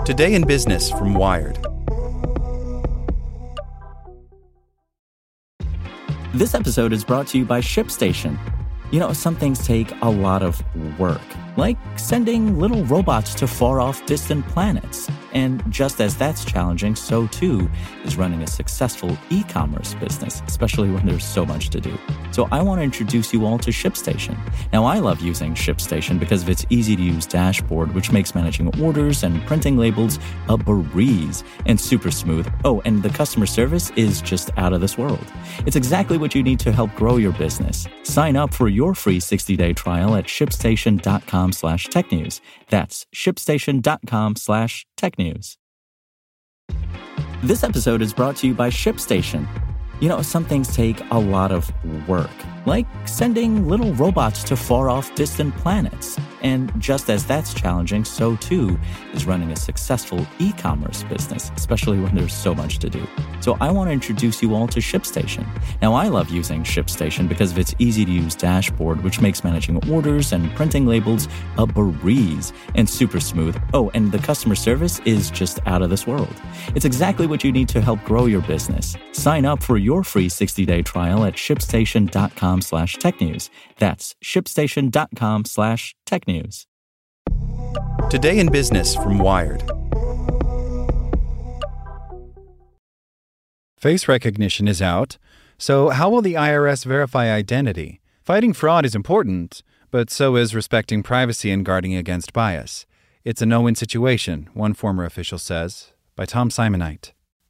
Today in Business from Wired. This episode is brought to you by ShipStation. You know, some things take a lot of work, like sending little robots to far-off distant planets. And just as that's challenging, so too is running a successful e-commerce business, especially when there's so much to do. So I want to introduce you all to ShipStation. Now, I love using ShipStation because of its easy-to-use dashboard, which makes managing orders and printing labels a breeze and super smooth. Oh, and the customer service is just out of this world. It's exactly what you need to help grow your business. Sign up for your free 60-day trial at shipstation.com/technews. That's shipstation.com/technews. This episode is brought to you by ShipStation. You know, some things take a lot of work, like sending little robots to far-off distant planets. And just as that's challenging, so too is running a successful e-commerce business, especially when there's so much to do. So I want to introduce you all to ShipStation. Now, I love using ShipStation because of its easy-to-use dashboard, which makes managing orders and printing labels a breeze and super smooth. Oh, and the customer service is just out of this world. It's exactly what you need to help grow your business. Sign up for your free 60-day trial at shipstation.com/technews. That's shipstation.com/technews. Today in Business from Wired. Face recognition is out, so how will the IRS verify identity? Fighting fraud is important, but so is respecting privacy and guarding against bias. It's a no-win situation, one former official says, by Tom Simonite.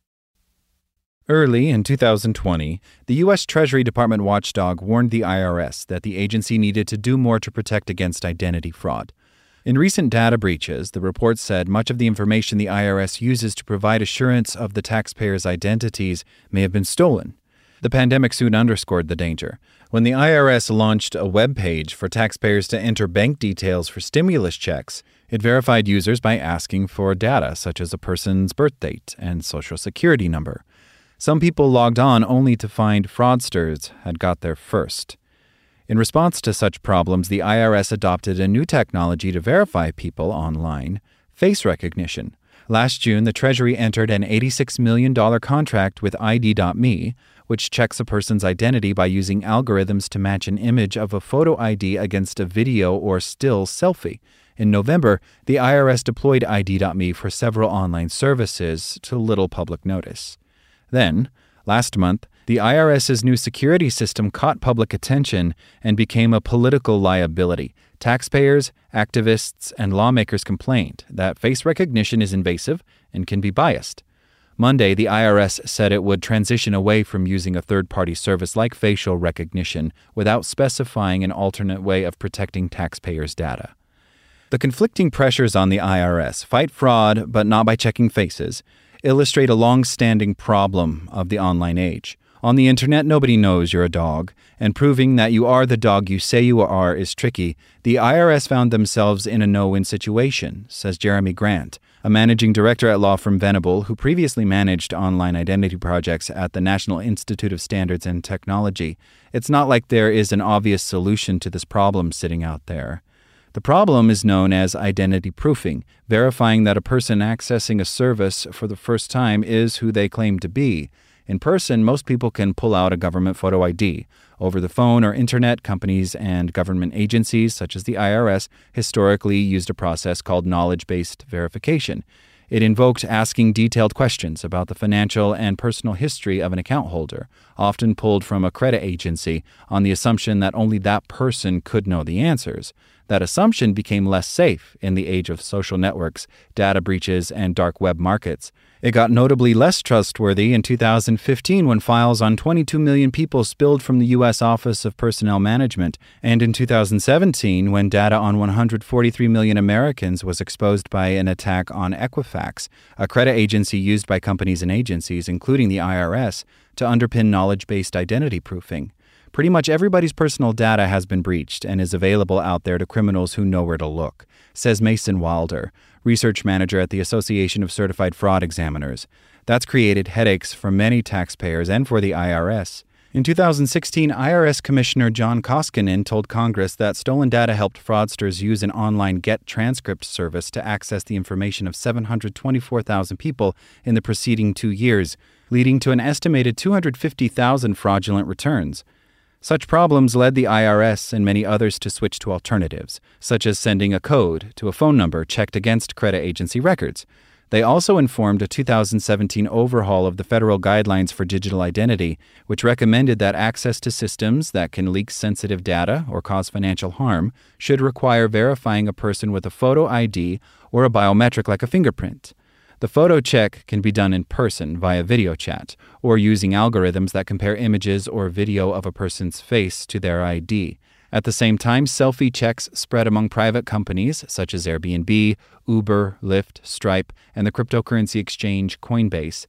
Early in 2020, the U.S. Treasury Department watchdog warned the IRS that the agency needed to do more to protect against identity fraud. In recent data breaches, the report said much of the information the IRS uses to provide assurance of the taxpayers' identities may have been stolen. The pandemic soon underscored the danger. When the IRS launched a web page for taxpayers to enter bank details for stimulus checks, it verified users by asking for data such as a person's birth date and social security number. Some people logged on only to find fraudsters had got there first. In response to such problems, the IRS adopted a new technology to verify people online, face recognition. Last June, the Treasury entered an $86 million contract with ID.me, which checks a person's identity by using algorithms to match an image of a photo ID against a video or still selfie. In November, the IRS deployed ID.me for several online services to little public notice. Then, last month, the IRS's new security system caught public attention and became a political liability. Taxpayers, activists, and lawmakers complained that face recognition is invasive and can be biased. Monday, the IRS said it would transition away from using a third-party service like facial recognition without specifying an alternate way of protecting taxpayers' data. The conflicting pressures on the IRS, fight fraud but not by checking faces, illustrate a long-standing problem of the online age. On the internet, nobody knows you're a dog, and proving that you are the dog you say you are is tricky. The IRS found themselves in a no-win situation, says Jeremy Grant, a managing director at law firm Venable who previously managed online identity projects at the National Institute of Standards and Technology. It's not like there is an obvious solution to this problem sitting out there. The problem is known as identity proofing, verifying that a person accessing a service for the first time is who they claim to be. In person, most people can pull out a government photo ID. Over the phone or internet, companies and government agencies, such as the IRS, historically used a process called knowledge-based verification. It invoked asking detailed questions about the financial and personal history of an account holder, often pulled from a credit agency, on the assumption that only that person could know the answers. That assumption became less safe in the age of social networks, data breaches, and dark web markets. It got notably less trustworthy in 2015 when files on 22 million people spilled from the U.S. Office of Personnel Management, and in 2017 when data on 143 million Americans was exposed by an attack on Equifax, a credit agency used by companies and agencies, including the IRS, to underpin knowledge-based identity proofing. Pretty much everybody's personal data has been breached and is available out there to criminals who know where to look, says Mason Wilder, research manager at the Association of Certified Fraud Examiners. That's created headaches for many taxpayers and for the IRS. In 2016, IRS Commissioner John Koskinen told Congress that stolen data helped fraudsters use an online Get Transcript service to access the information of 724,000 people in the preceding 2 years, leading to an estimated 250,000 fraudulent returns. Such problems led the IRS and many others to switch to alternatives, such as sending a code to a phone number checked against credit agency records. They also informed a 2017 overhaul of the federal guidelines for digital identity, which recommended that access to systems that can leak sensitive data or cause financial harm should require verifying a person with a photo ID or a biometric like a fingerprint. The photo check can be done in person via video chat or using algorithms that compare images or video of a person's face to their ID. At the same time, selfie checks spread among private companies such as Airbnb, Uber, Lyft, Stripe, and the cryptocurrency exchange Coinbase.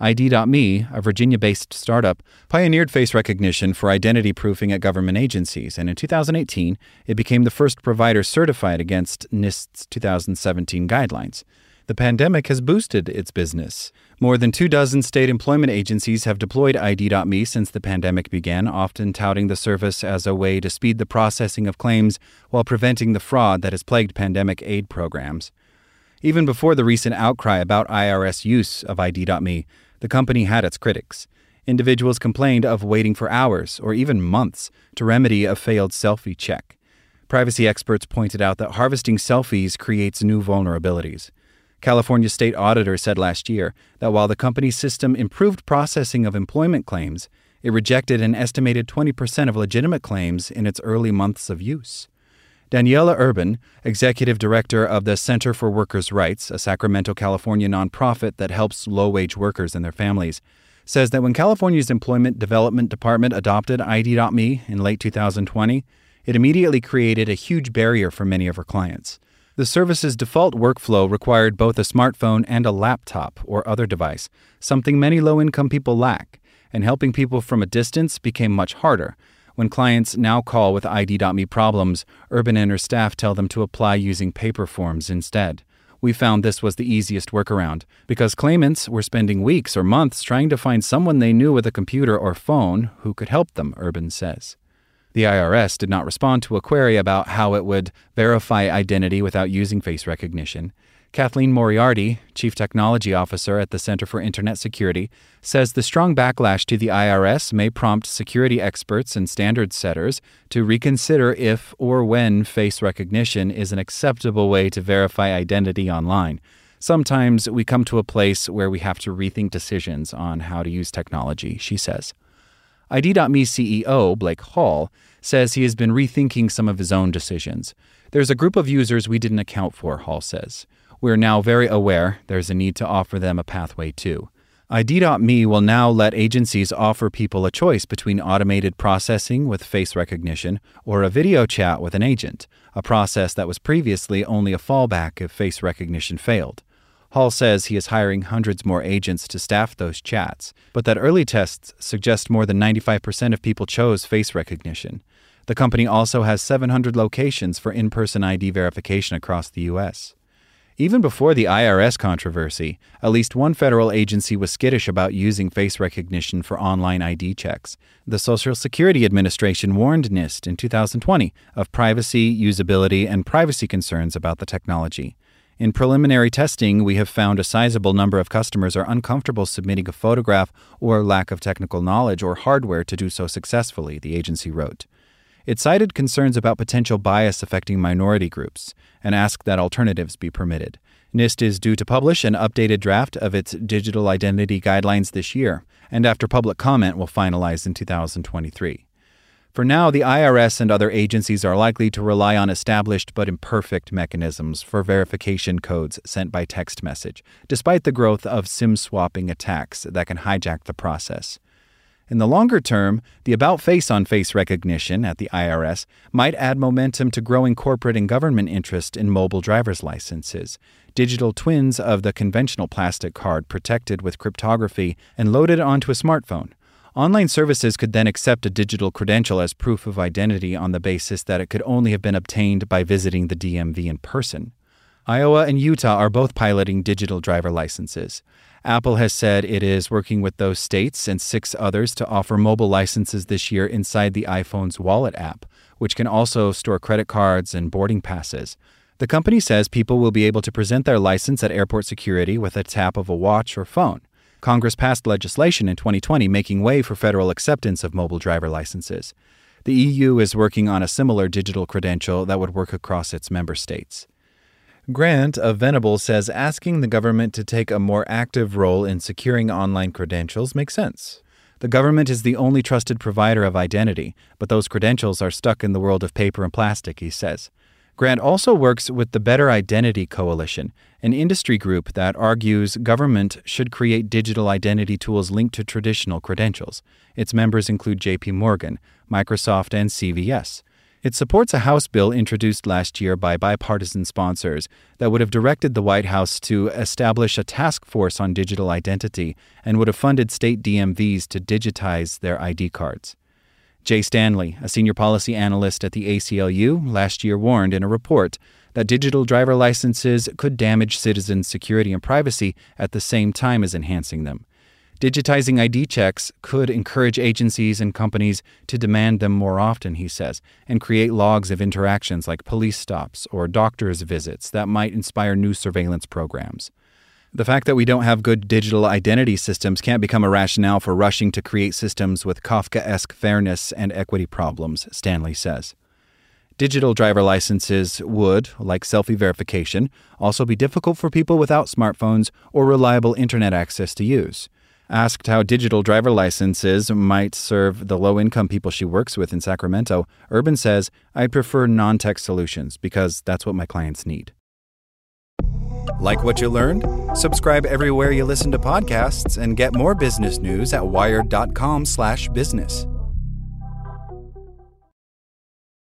ID.me, a Virginia-based startup, pioneered face recognition for identity proofing at government agencies, and in 2018, it became the first provider certified against NIST's 2017 guidelines. The pandemic has boosted its business. More than 24 state employment agencies have deployed ID.me since the pandemic began, often touting the service as a way to speed the processing of claims while preventing the fraud that has plagued pandemic aid programs. Even before the recent outcry about IRS use of ID.me, the company had its critics. Individuals complained of waiting for hours or even months to remedy a failed selfie check. Privacy experts pointed out that harvesting selfies creates new vulnerabilities. California state auditor said last year that while the company's system improved processing of employment claims, it rejected an estimated 20% of legitimate claims in its early months of use. Daniela Urban, executive director of the Center for Workers' Rights, a Sacramento, California nonprofit that helps low-wage workers and their families, says that when California's Employment Development Department adopted ID.me in late 2020, it immediately created a huge barrier for many of her clients. The service's default workflow required both a smartphone and a laptop or other device, something many low-income people lack, and helping people from a distance became much harder. When clients now call with ID.me problems, Urban and her staff tell them to apply using paper forms instead. We found this was the easiest workaround, because claimants were spending weeks or months trying to find someone they knew with a computer or phone who could help them, Urban says. The IRS did not respond to a query about how it would verify identity without using face recognition. Kathleen Moriarty, Chief Technology Officer at the Center for Internet Security, says the strong backlash to the IRS may prompt security experts and standards setters to reconsider if or when face recognition is an acceptable way to verify identity online. Sometimes we come to a place where we have to rethink decisions on how to use technology, she says. ID.me CEO, Blake Hall, says he has been rethinking some of his own decisions. There's a group of users we didn't account for, Hall says. We're now very aware there's a need to offer them a pathway too. ID.me will now let agencies offer people a choice between automated processing with face recognition or a video chat with an agent, a process that was previously only a fallback if face recognition failed. Hall says he is hiring hundreds more agents to staff those chats, but that early tests suggest more than 95% of people chose face recognition. The company also has 700 locations for in-person ID verification across the U.S. Even before the IRS controversy, at least one federal agency was skittish about using face recognition for online ID checks. The Social Security Administration warned NIST in 2020 of privacy, usability, and privacy concerns about the technology. In preliminary testing, we have found a sizable number of customers are uncomfortable submitting a photograph or lack of technical knowledge or hardware to do so successfully, the agency wrote. It cited concerns about potential bias affecting minority groups and asked that alternatives be permitted. NIST is due to publish an updated draft of its digital identity guidelines this year, and after public comment will finalize in 2023. For now, the IRS and other agencies are likely to rely on established but imperfect mechanisms for verification codes sent by text message, despite the growth of SIM swapping attacks that can hijack the process. In the longer term, the about-face on face recognition at the IRS might add momentum to growing corporate and government interest in mobile driver's licenses, digital twins of the conventional plastic card protected with cryptography and loaded onto a smartphone. Online services could then accept a digital credential as proof of identity on the basis that it could only have been obtained by visiting the DMV in person. Iowa and Utah are both piloting digital driver licenses. Apple has said it is working with those states and 6 others to offer mobile licenses this year inside the iPhone's Wallet app, which can also store credit cards and boarding passes. The company says people will be able to present their license at airport security with a tap of a watch or phone. Congress passed legislation in 2020 making way for federal acceptance of mobile driver licenses. The EU is working on a similar digital credential that would work across its member states. Grant of Venable says asking the government to take a more active role in securing online credentials makes sense. The government is the only trusted provider of identity, but those credentials are stuck in the world of paper and plastic, he says. Grant also works with the Better Identity Coalition, an industry group that argues government should create digital identity tools linked to traditional credentials. Its members include JP Morgan, Microsoft, and CVS. It supports a House bill introduced last year by bipartisan sponsors that would have directed the White House to establish a task force on digital identity and would have funded state DMVs to digitize their ID cards. Jay Stanley, a senior policy analyst at the ACLU, last year warned in a report that digital driver licenses could damage citizens' security and privacy at the same time as enhancing them. Digitizing ID checks could encourage agencies and companies to demand them more often, he says, and create logs of interactions like police stops or doctor's visits that might inspire new surveillance programs. The fact that we don't have good digital identity systems can't become a rationale for rushing to create systems with Kafkaesque fairness and equity problems, Stanley says. Digital driver licenses would, like selfie verification, also be difficult for people without smartphones or reliable internet access to use. Asked how digital driver licenses might serve the low-income people she works with in Sacramento, Urban says, "I'd prefer non-tech solutions because that's what my clients need." Like what you learned? Subscribe everywhere you listen to podcasts and get more business news at wired.com/business.